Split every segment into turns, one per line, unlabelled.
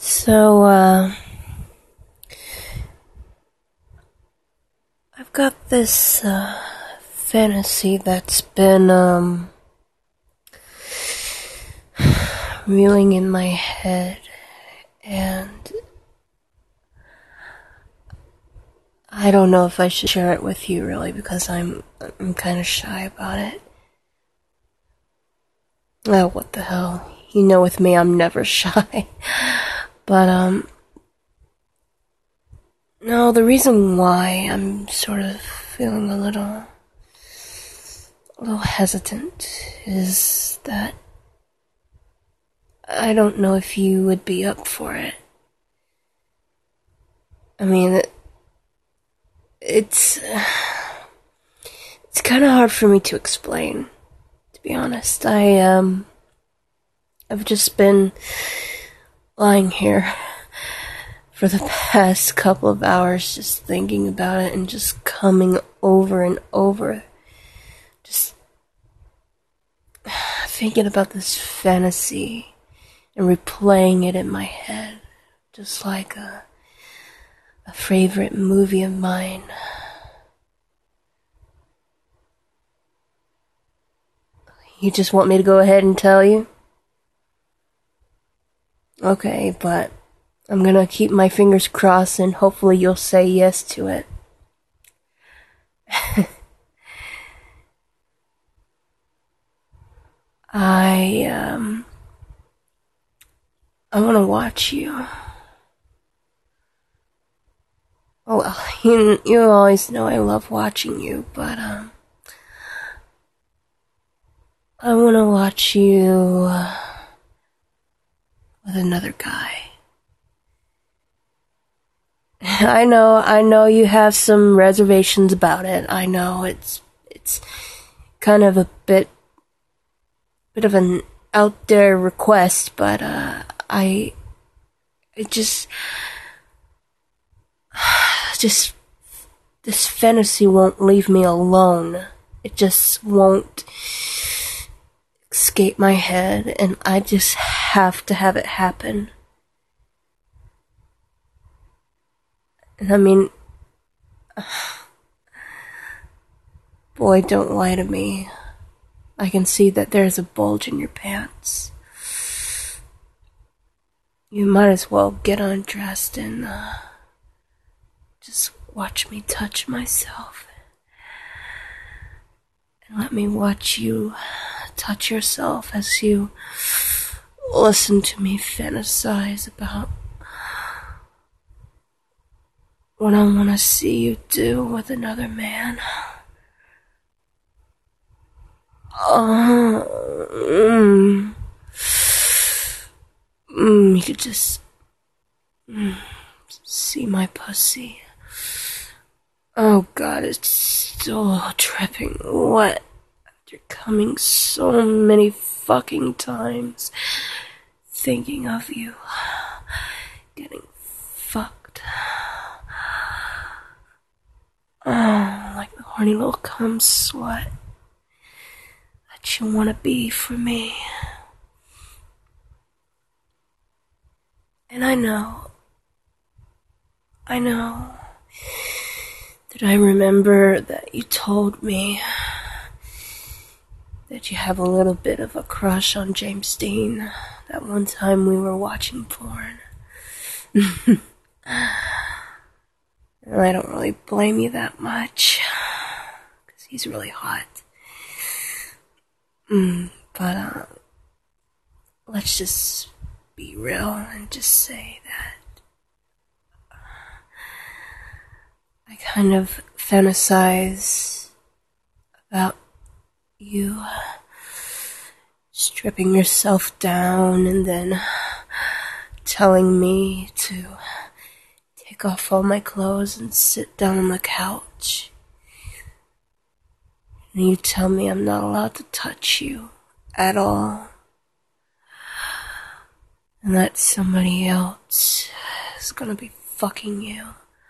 So, I've got this, fantasy that's been, reeling in my head, and I don't know if I should share it with you, really, because I'm kind of shy about it. Oh, what the hell. You know with me, I'm never shy. But, no, the reason why I'm sort of feeling a little hesitant is that I don't know if you would be up for it. I mean, it's kind of hard for me to explain, to be honest. I've just been lying here for the past couple of hours just thinking about it and just coming over and over. Just thinking about this fantasy and replaying it in my head. Just like a favorite movie of mine. You just want me to go ahead and tell you? Okay, but I'm gonna keep my fingers crossed and hopefully you'll say yes to it. I wanna watch you. Oh, well, you always know I love watching you, but, I wanna watch you with another guy. I know you have some reservations about it. I know it's kind of a bit of an out there request, but, it just this fantasy won't leave me alone. It just won't escape my head, and I just have to have it happen. And I mean, boy, don't lie to me. I can see that there's a bulge in your pants. You might as well get undressed and, just watch me touch myself. And let me watch you touch yourself as you listen to me fantasize about what I want to see you do with another man. You could just see my pussy. Oh God, it's still dripping wet after coming so many fucking times thinking of you getting fucked. Oh, like the horny little cum sweat that you wanna be for me. And I know that I remember that you told me that you have a little bit of a crush on James Dean that one time we were watching porn. And I don't really blame you that much, because he's really hot. But, let's just be real and just say that I kind of fantasize about you stripping yourself down and then telling me to take off all my clothes and sit down on the couch. And you tell me I'm not allowed to touch you at all. And that somebody else is gonna be fucking you.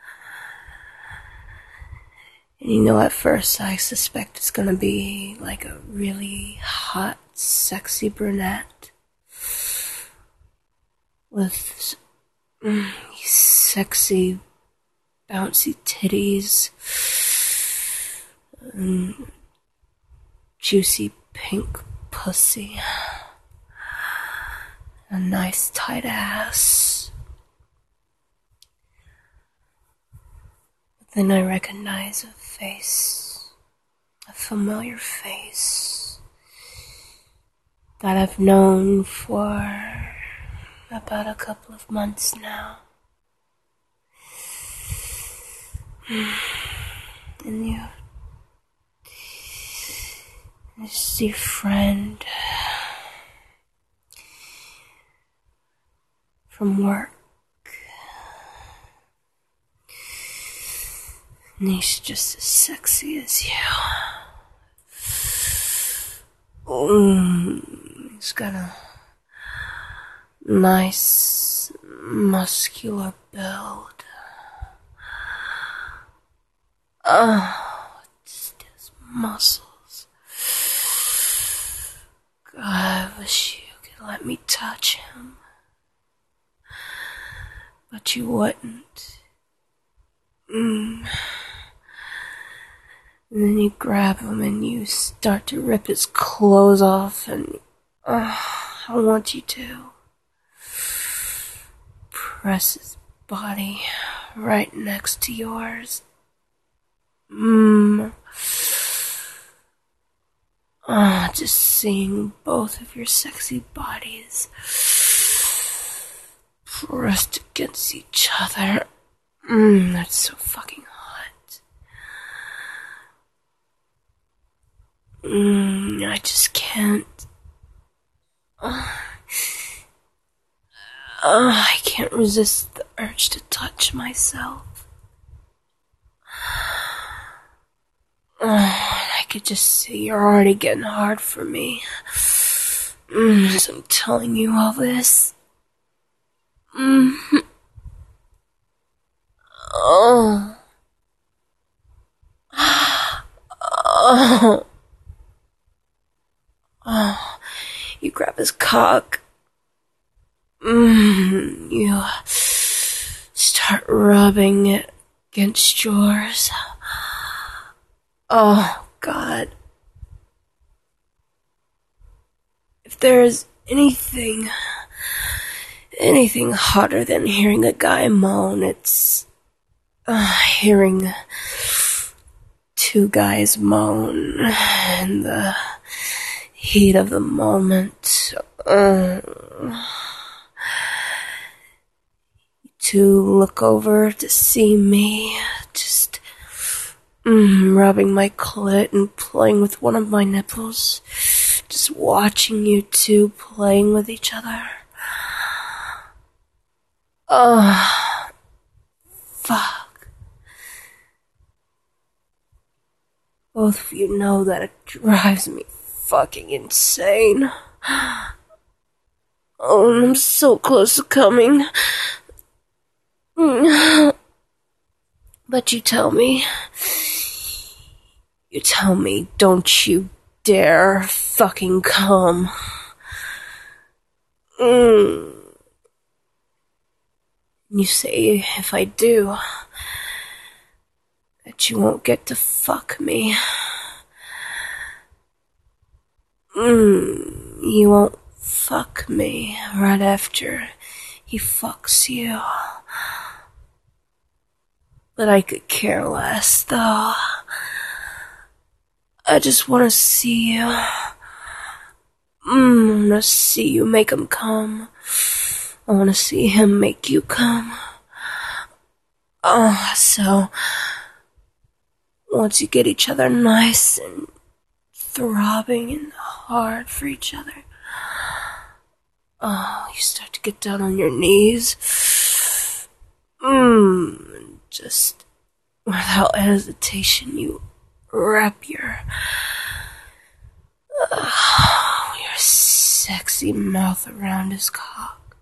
And you know, at first I suspect it's gonna be like a really hot, sexy brunette with You sexy, bouncy titties. Juicy pink pussy. A nice tight ass. But then I recognize a face. A familiar face. That I've known for about a couple of months now. And it's your friend from work. And he's just as sexy as you. He's got a nice, muscular build. Just his muscles. God, I wish you could let me touch him. But you wouldn't. And then you grab him and you start to rip his clothes off, and I want you to press his body right next to yours. Just seeing both of your sexy bodies pressed against each other. That's so fucking hot. I just can't. I can't resist the urge to touch myself. I could just see you're already getting hard for me. As I'm telling you all this. You grab his cock. You start rubbing it against yours. Oh, God. If there's anything hotter than hearing a guy moan, it's hearing two guys moan in the heat of the moment. To look over to see me, just rubbing my clit and playing with one of my nipples, just watching you two playing with each other. Oh, fuck. Both of you know that it drives me fucking insane. Oh, and I'm so close to coming. But you tell me, don't you dare fucking come. You say if I do, that you won't get to fuck me. You won't fuck me right after he fucks you. But I could care less, though. I just want to see you. I want to see you make him come. I want to see him make you come. So once you get each other nice and throbbing and hard for each other, you start to get down on your knees. Just without hesitation, you wrap your sexy mouth around his cock.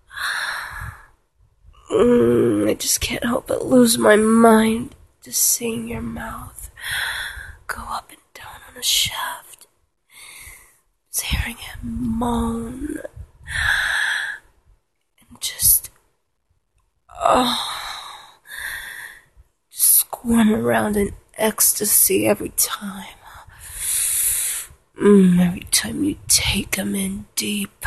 I just can't help but lose my mind just seeing your mouth go up and down on a shaft. Just hearing him moan. And just Oh, squirm around in ecstasy every time. Every time you take 'em in deep.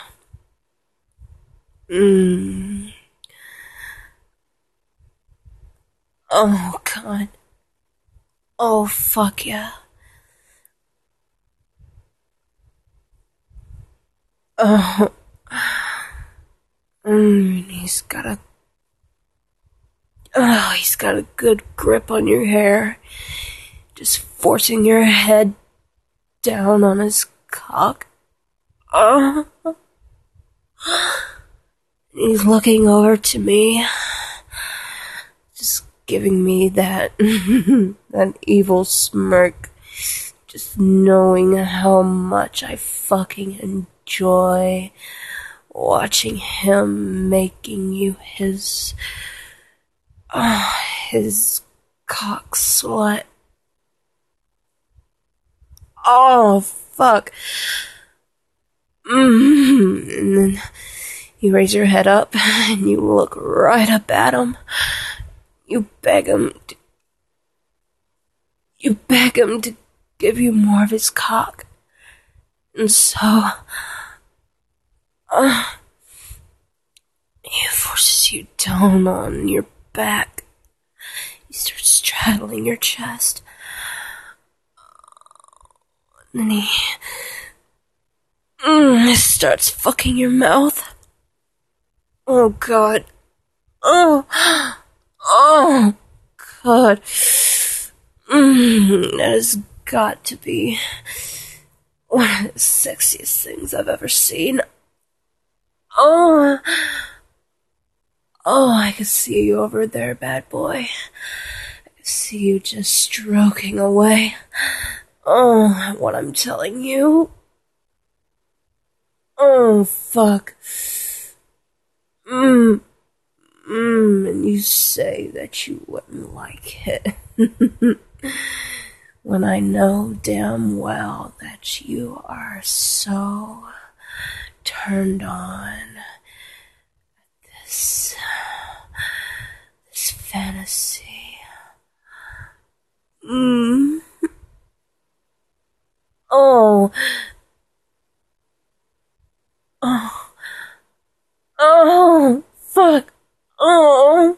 Oh, God. Oh, fuck yeah. Oh. He's got a good grip on your hair. Just forcing your head down on his cock. He's looking over to me. Just giving me that that evil smirk, just knowing how much I fucking enjoy watching him making you his cock slut. Oh, fuck. And then you raise your head up and you look right up at him. You beg him to give you more of his cock. And so, he forces you down on your back. He starts straddling your chest. And then he starts fucking your mouth. Oh, God. Oh, God. That has got to be one of the sexiest things I've ever seen. Oh, I can see you over there, bad boy. I can see you just stroking away. Oh, what I'm telling you. Oh, fuck. And you say that you wouldn't like it. When I know damn well that you are so turned on this fantasy. Oh, fuck. Oh,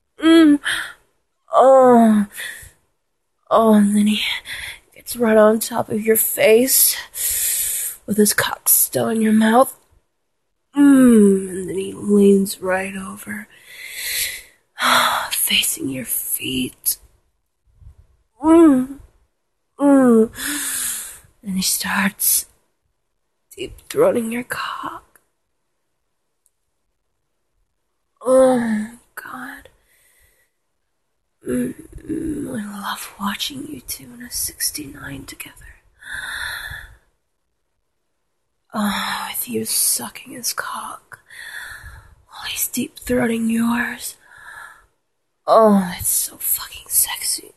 and then he gets right on top of your face with his cock still in your mouth. And then he leans right over, facing your feet. And he starts deep throating your cock. Oh, God. I love watching you two in a 69 together. Oh, with you sucking his cock while he's deep throating yours. Oh, it's so fucking sexy.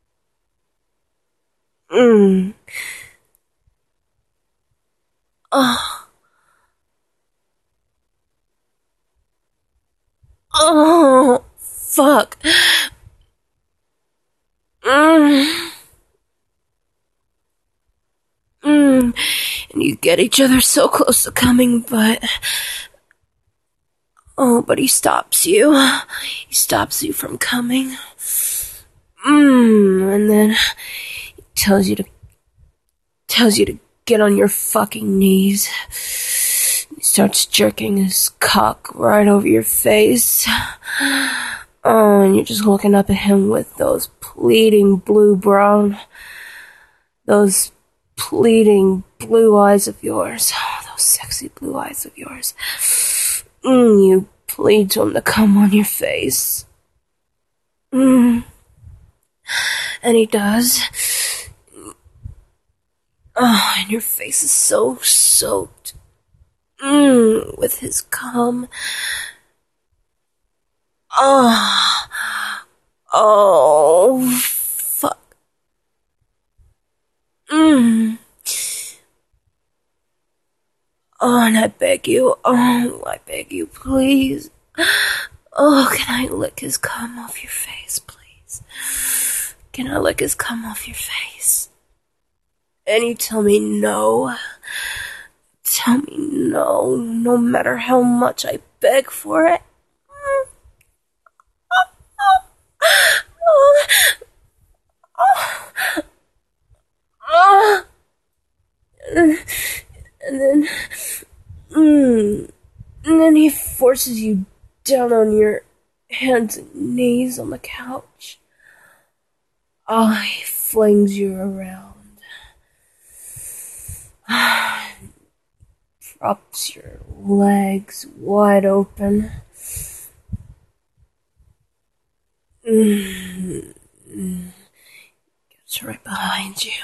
Oh, fuck. And you get each other so close to coming, but he stops you. He stops you from coming. And then he tells you to get on your fucking knees. He starts jerking his cock right over your face. Oh, and you're just looking up at him with those pleading blue eyes of yours. Oh, those sexy blue eyes of yours. You plead to him to come on your face. And he does. Oh, and your face is so soaked. With his cum. Oh, fuck. Oh, and I beg you, please. Oh, can I lick his cum off your face, please? Can I lick his cum off your face? And you tell me no. Tell me no, no matter how much I beg for it. And then, and then he forces you down on your hands and knees on the couch. Oh, he flings you around. Props your legs wide open. Gets right behind you.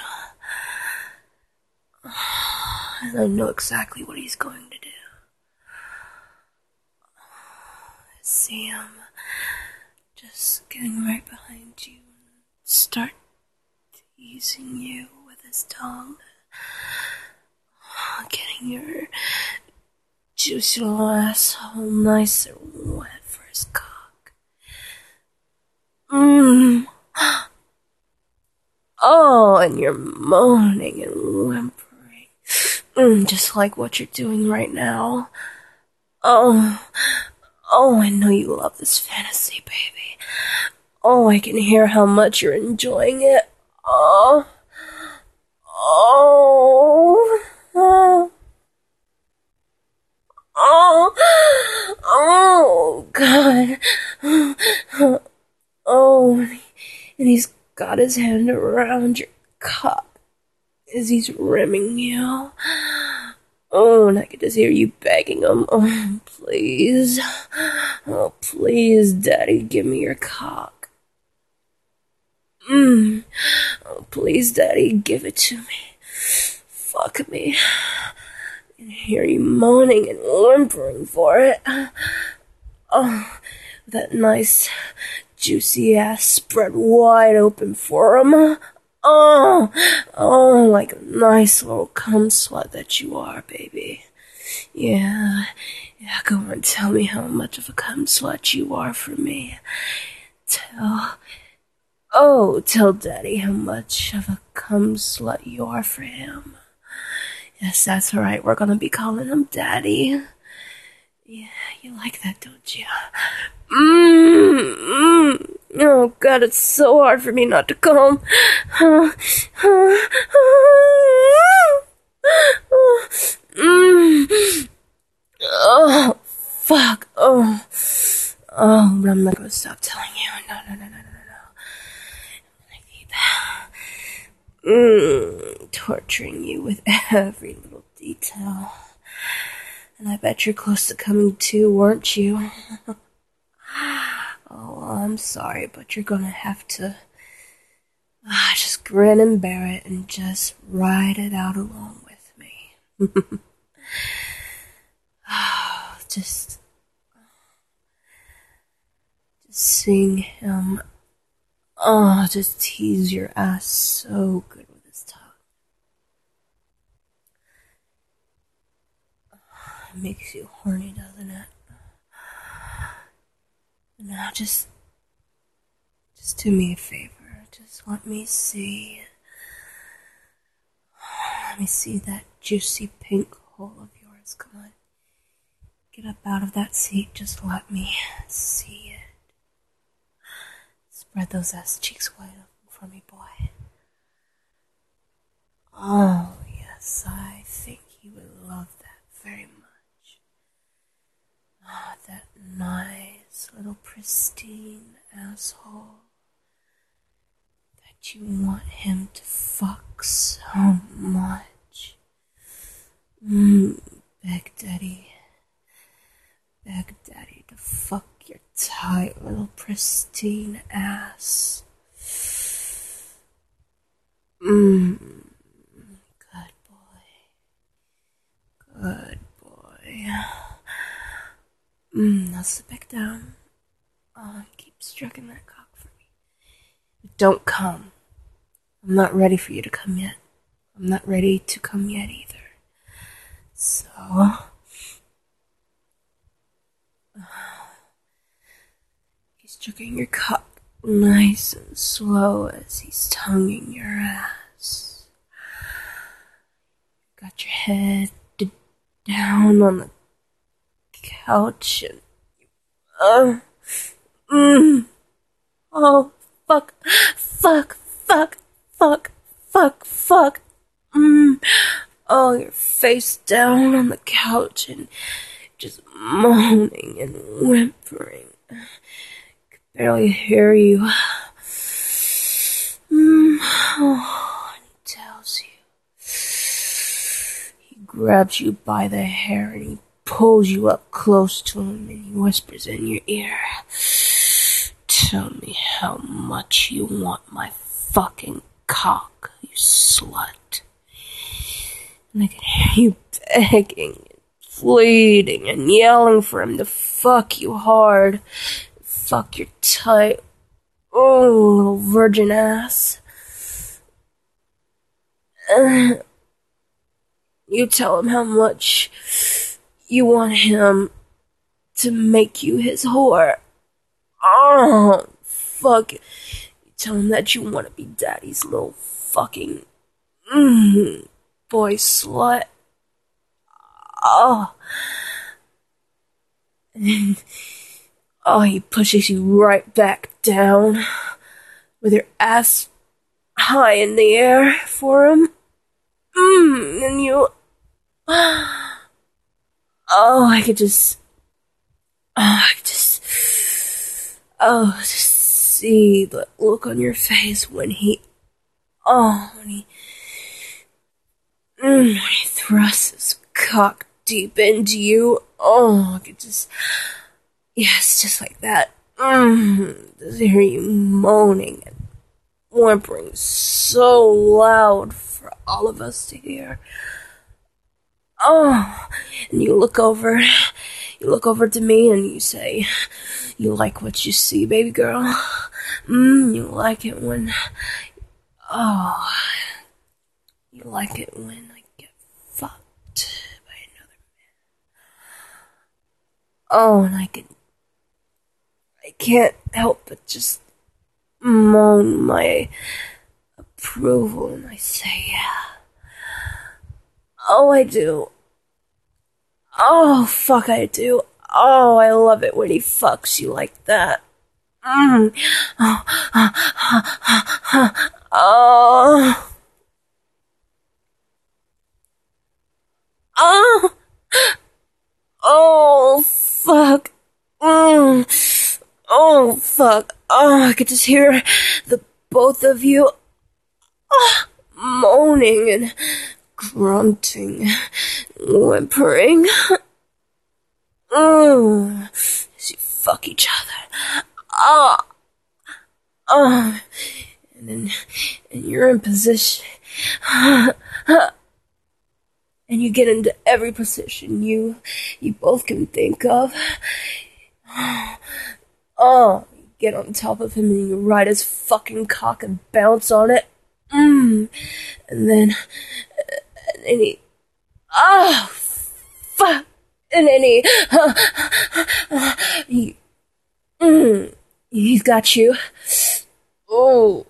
And I know exactly what he's going to do. I see him just getting right behind you and start teasing you with his tongue. Getting your juicy little asshole nice and wet for his cock. Oh, and you're moaning and whimpering. Just like what you're doing right now. Oh, I know you love this fantasy, baby. Oh, I can hear how much you're enjoying it. Oh, God. Oh, and he's got his hand around your cock as he's rimming you. Oh, and I can just hear you begging him. Oh, please. Oh, please, Daddy, give me your cock. Oh, please, Daddy, give it to me. Fuck me. I can hear you moaning and whimpering for it. Oh, that nice, juicy ass spread wide open for him. Oh, like a nice little cum slut that you are, baby. Yeah, go on, tell me how much of a cum slut you are for me. Tell Daddy how much of a cum slut you are for him. Yes, that's right, we're gonna be calling him Daddy. Yeah, you like that, don't you? Oh, God, it's so hard for me not to come. Oh, fuck. Oh, but I'm not gonna stop telling you. No. I'm gonna keep torturing you with every little detail. And I bet you're close to coming too, weren't you? Oh, well, I'm sorry, but you're gonna have to just grin and bear it and just ride it out along with me. Just seeing him, just tease your ass so good with his tongue. It makes you horny, doesn't it? Now just do me a favor. Just let me see that juicy pink hole of yours. Come on. Get up out of that seat. Just let me see it. Spread those ass cheeks wide open for me, boy. Oh, yes, I think you would love that very much. Oh, that nice little pristine asshole that you want him to fuck so much. Beg Daddy to fuck your tight little pristine ass. Good boy. Now sit back down. Keep stroking that cock for me. But don't come. I'm not ready for you to come yet. I'm not ready to come yet either. So, He's jerking your cock nice and slow as he's tonguing your ass. Got your head down on the couch and oh, fuck. Oh, your face down on the couch and just moaning and whimpering. I could barely hear you. Oh, and he tells you. He grabs you by the hair and he pulls you up close to him and he whispers in your ear. Tell me how much you want my fucking cock, you slut. And I can hear you begging and pleading and yelling for him to fuck you hard. Fuck your tight, little virgin ass. You tell him how much you want him to make you his whore. Oh, fuck. You tell him that you want to be daddy's little fucking boy slut. Oh. Oh, he pushes you right back down with your ass high in the air for him. And you... Oh, I could just see the look on your face when he thrusts his cock deep into you. Oh, I could just, yes, just like that. Just hear you moaning and whimpering so loud for all of us to hear. Oh, and you look over to me and you say, you like what you see, baby girl? You like it when, you like it when I get fucked by another man. Oh, and I can't help but just moan my approval and I say, yeah. Oh, I do. Oh, fuck, I do. Oh, I love it when he fucks you like that. Oh. Oh, fuck. Oh, fuck. Oh, I could just hear the both of you moaning and grunting, whimpering. As you fuck each other. And you're in position. And you get into every position you both can think of. Oh, you get on top of him and you ride his fucking cock and bounce on it. And then he, fuck. And then he's got you. Oh,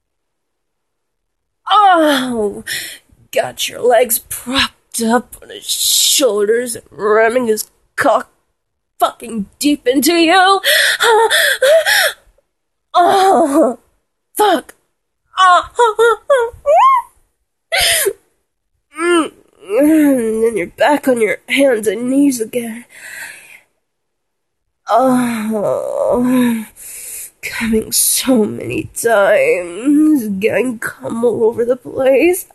got your legs propped up on his shoulders and ramming his cock fucking deep into you. Oh, fuck. And then you're back on your hands and knees again. Oh, coming so many times, getting cum all over the place.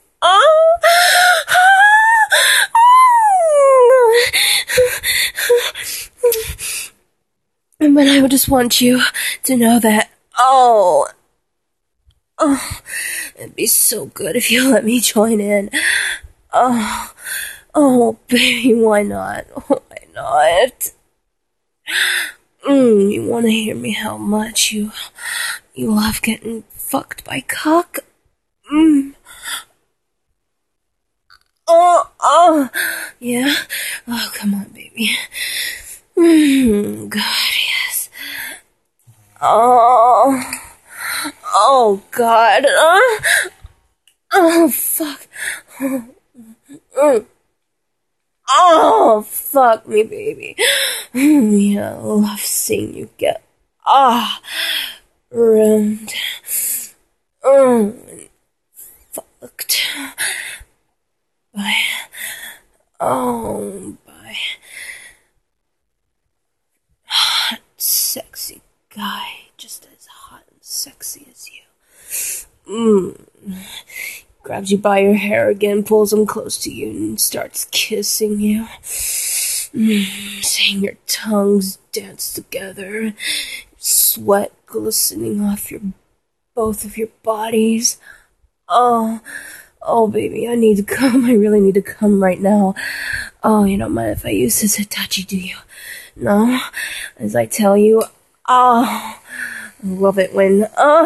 But I just want you to know that, it'd be so good if you let me join in. Oh, baby, why not? Why not? You want to hear me how much you love getting fucked by cock? Yeah? Oh, come on, baby. God, yes. Oh. Oh, God. Oh, fuck. Oh, fuck me, baby. Yeah, I love seeing you get, ruined. Fucked. By, by hot, sexy guy, just as hot and sexy as you. Grabs you by your hair again, pulls him close to you, and starts kissing you. Seeing your tongues dance together, sweat glistening off both of your bodies. Oh, baby, I need to come. I really need to come right now. Oh, you don't mind if I use this Hitachi, do you? No? As I tell you, I love it when,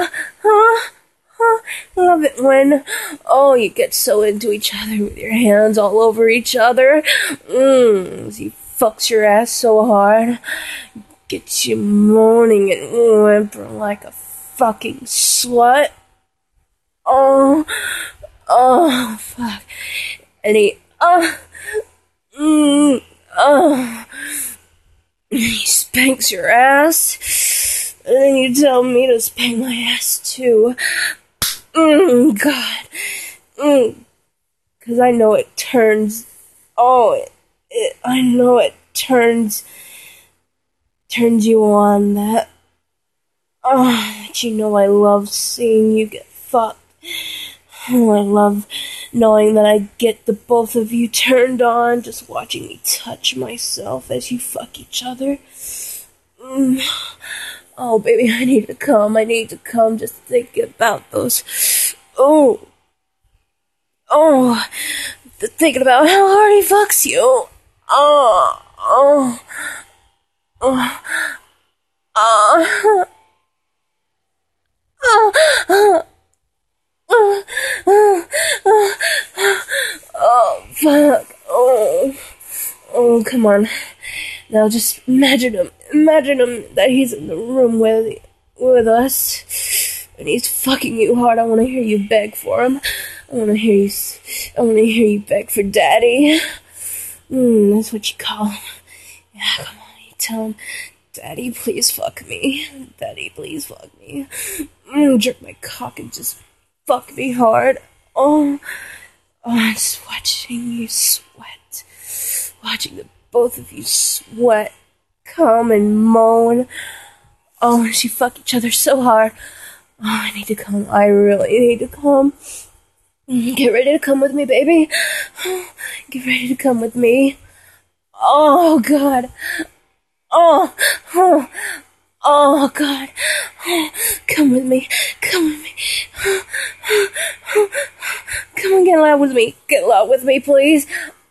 love it when, you get so into each other with your hands all over each other. As he fucks your ass so hard, gets you moaning and whimpering like a fucking slut. Oh, fuck. And he spanks your ass, and then you tell me to spank my ass too. God. 'Cause I know it turns, I know it turns you on that. You know I love seeing you get fucked. I love knowing that I get the both of you turned on, just watching me touch myself as you fuck each other. Oh, baby, I need to come just thinking about those. Thinking about how hard he fucks you. Fuck. Come on. Now just imagine him that he's in the room with us, and he's fucking you hard. I want to hear you beg for him. I want to hear you beg for daddy. That's what you call him. Yeah, come on, you tell him, Daddy, please fuck me. Daddy, please fuck me. Jerk my cock and just fuck me hard. I'm just watching you sweat. Watching the both of you sweat, come and moan. And she fuck each other so hard. I need to come. I really need to come. Get ready to come with me, baby. Get ready to come with me. Oh, God. Oh, God. Come with me. Come with me. Come on, get loud with me. Get loud with me, please.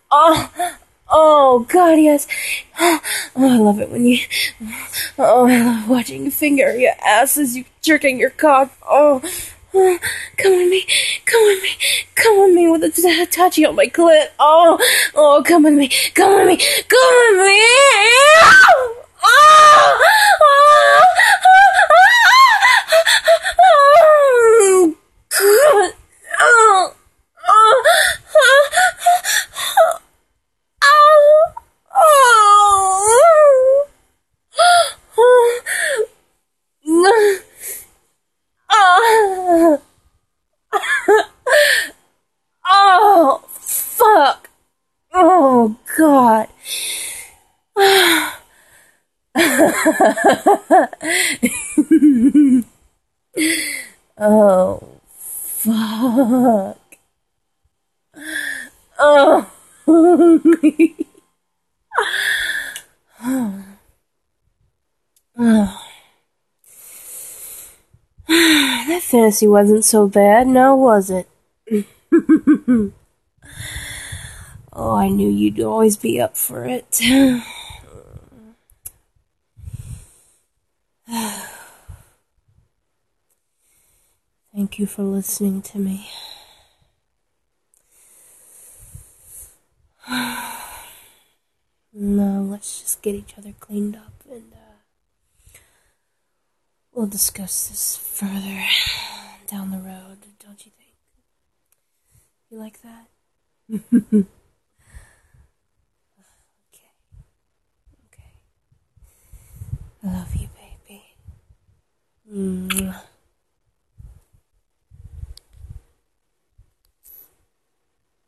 Oh, God, yes. I love it when you... I love watching you finger your ass as you jerking your cock. Come with me. Come with me. Come with me with a Hitachi on my clit. Come with me. Come with me. Come with me. God. Fuck. Oh, God. Oh, fuck. Oh. That fantasy wasn't so bad, now was it? I knew you'd always be up for it. Thank you for listening to me. No, let's just get each other cleaned up and we'll discuss this further down the road, don't you think? You like that?